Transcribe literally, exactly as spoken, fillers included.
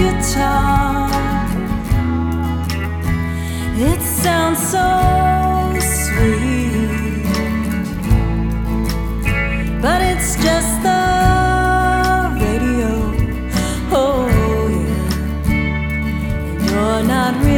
guitar. It sounds so sweet, but it's just the radio. Oh yeah, and you're not real.